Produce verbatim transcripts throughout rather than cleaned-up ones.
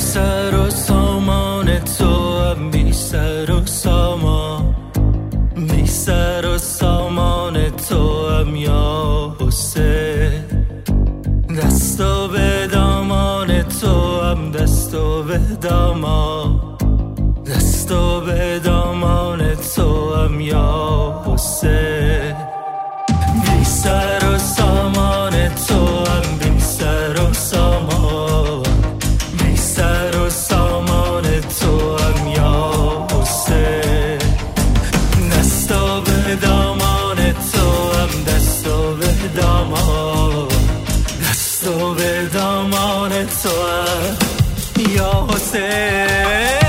سر و سامان تو هم بی سر و سامان، بی سر و سامان تو هم یا حسین. دستو به دامان تو هم، دستو به دامان، دستو به دامان تو هم یا حسین. بی سر و سامان تو هم، بی سر و سامان، بی سر و سامان تو هم یا حسین. دستو به دامان تو هم، دستو به دامان، دستو به دامان تو هم یا حسین.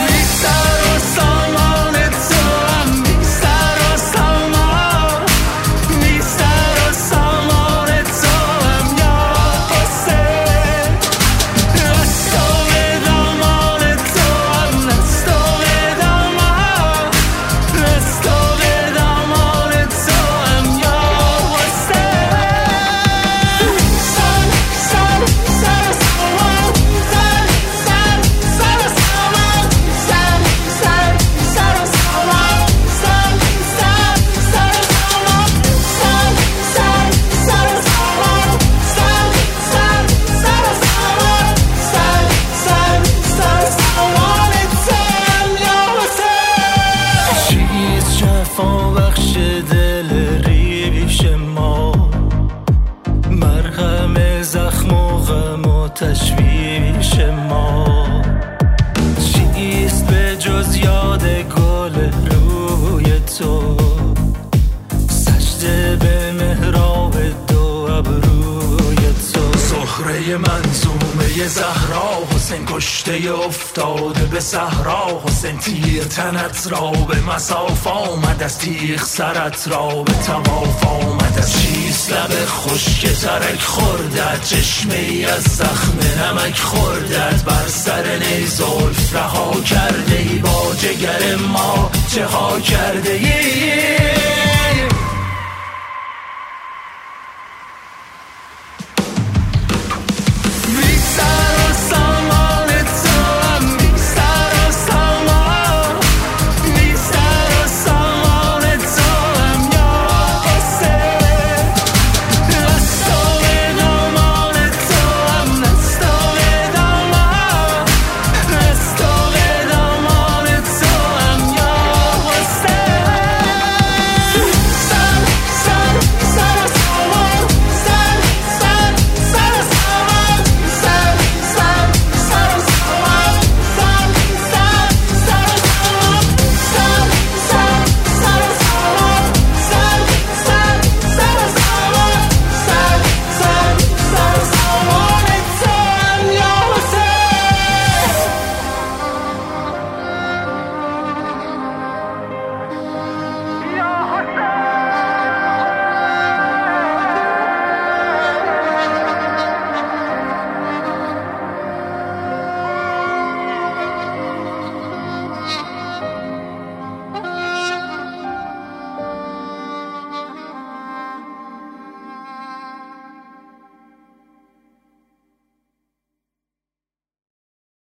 بخش دل ریش ما، مرهم زخم و غم و تشویش ما. چیست به جز یاد گل روی تو، سجده به محراب دو ابروی تو. زهره منظومه زهرا، حسین کشته افتاده به صحرا. حسین تیر تنت را به مساف آمد، از تیغ سرت را به طواف آمد. از چیست لب خشک ترک خوردت، چشمه ای از زخم نمک خوردت. بر سر نی زلف رها کرده ای، با جگر ما چه ها کرده ای.